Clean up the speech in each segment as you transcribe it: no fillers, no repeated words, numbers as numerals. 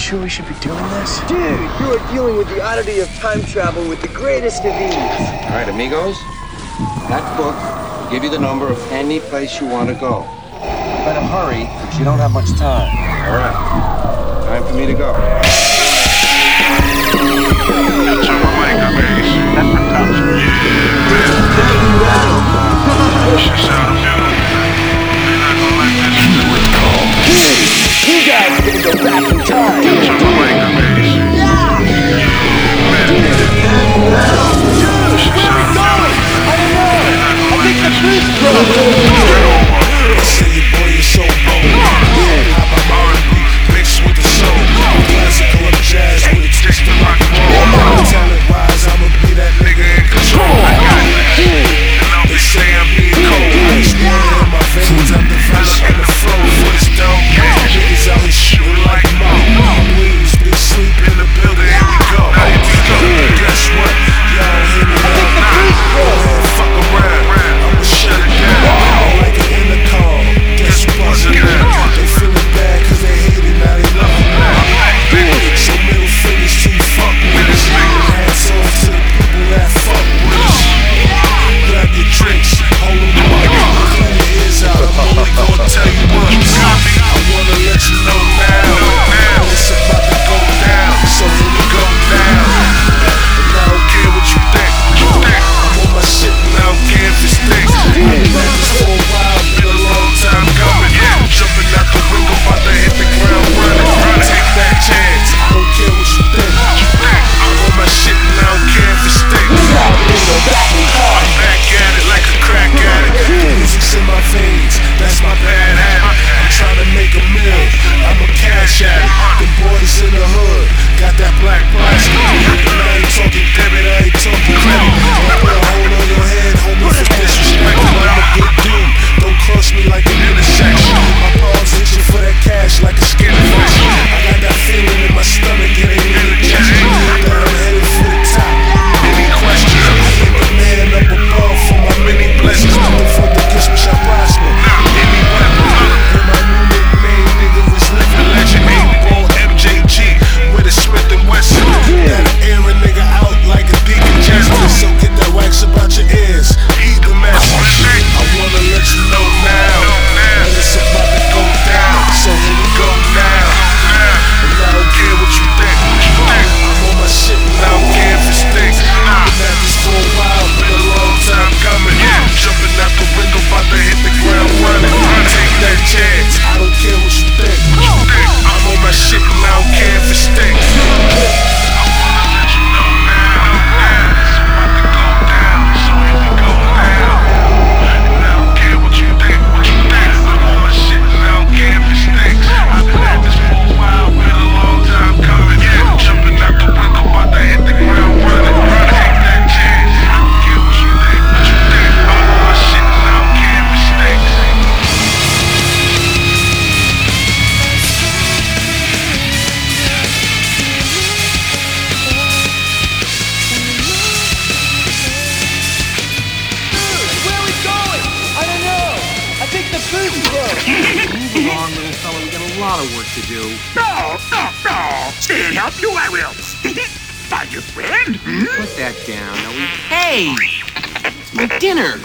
sure we should be doing this? Dude, you are dealing with the oddity of time travel with the greatest of ease. All right, amigos, that book will give you the number of any place you want to go. Better hurry, because you don't have much time. All right, time for me to go. You guys are gonna go back in time. Move along, little fella. We got a lot of work to do. No. Stay and help you, I will. Find your friend. Put that down. Now hey! It's my dinner.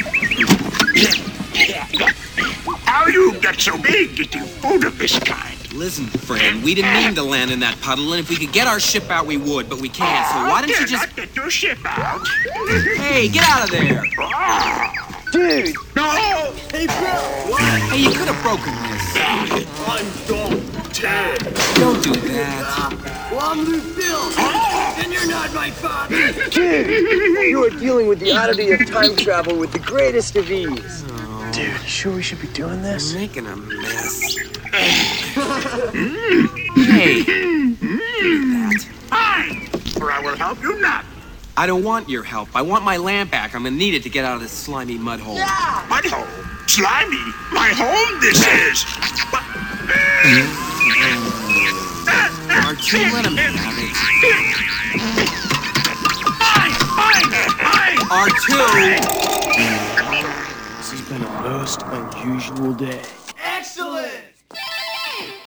How you get so big eating food of this kind? Listen, friend, we didn't mean to land in that puddle, and if we could get our ship out, we would, but we can't, so why don't you just... not get your ship out? Hey, get out of there! Dude! No! Hey, bro! What? Hey, you could have broken this. I'm done. Dead. Don't do that. Well, I'm Luke Bill, and you're not my father. Dude, you are dealing with the oddity of time travel with the greatest of ease. Oh, Dude, you sure we should be doing this? I'm making a mess. Hey! That. Fine, or I will help you not. I don't want your help. I want my lamp back. I'm gonna need it to get out of this slimy mud hole. Yeah! Mud hole? Slimy? My home this is! R2, let him have it. Fine! R2! This has been a most unusual day.